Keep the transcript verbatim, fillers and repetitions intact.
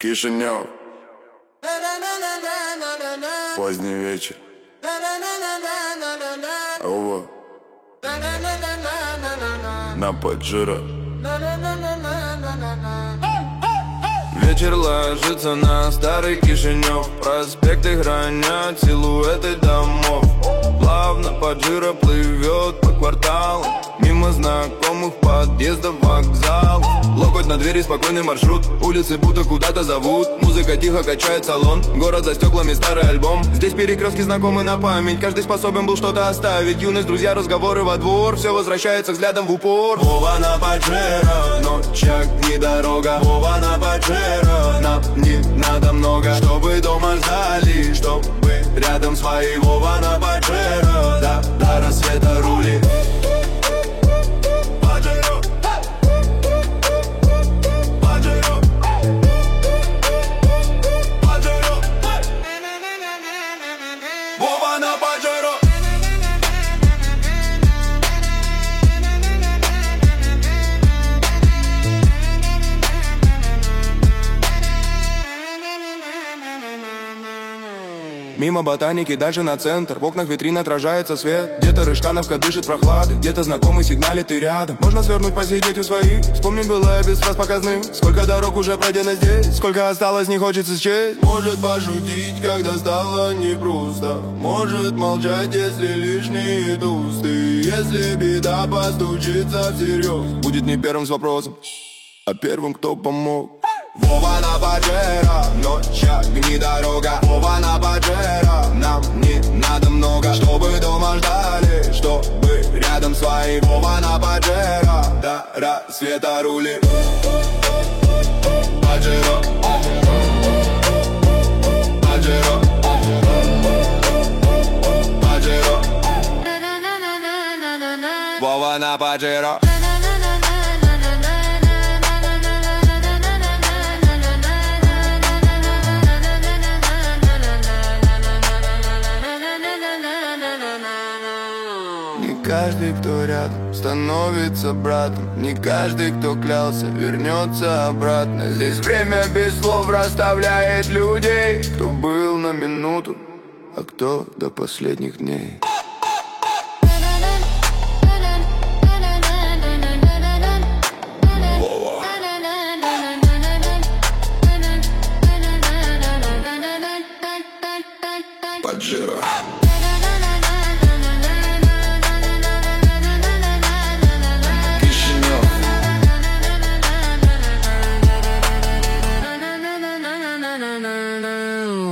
Кишинев. Поздний вечер. Ова. На Паджеро. Вечер ложится на старый Кишинев. Проспекты гранят силуэты домов. Плавно Паджеро плывет по кварталу, мимо знакомых подъездов, вокзал. Локоть на двери, спокойный маршрут. Улицы будто куда-то зовут. Музыка тихо качает салон. Город за стеклами, старый альбом. Здесь перекрестки знакомы на память. Каждый способен был что-то оставить. Юность, друзья, разговоры во двор. Все возвращается взглядом в упор. Вова на Паджеро, ночь, огни, дорога. Вова на Паджеро, нам не надо много, чтобы дома ждали, чтобы рядом свои. Вова на Паджеро, да, до рассвета рули. Мимо ботаники, дальше на центр. В окнах витрин отражается свет. Где-то Рыжкановка дышит прохладой, где-то знакомый сигналит, ты рядом. Можно свернуть, посидеть у своих. Вспомнить было без фраз показным. Сколько дорог уже пройдено здесь, сколько осталось, не хочется счесть. Может пошутить, когда стало непросто. Может молчать, если лишние тусты. Если беда постучится всерьез, будет не первым с вопросом, а первым, кто помог. Вова на Паджеро, ночь, огни, дорога. Вова на Паджеро, нам не надо много, чтобы дома ждали, чтобы рядом свои. Вова на Паджеро, до рассвета рули. Паджеро, Паджеро, Паджеро. Вова на Паджеро. Каждый, кто рядом, становится братом. Не каждый, кто клялся, вернется обратно. Здесь время без слов расставляет людей. Кто был на минуту, а кто до последних дней. Паджеро. No, no, no, no, no, no.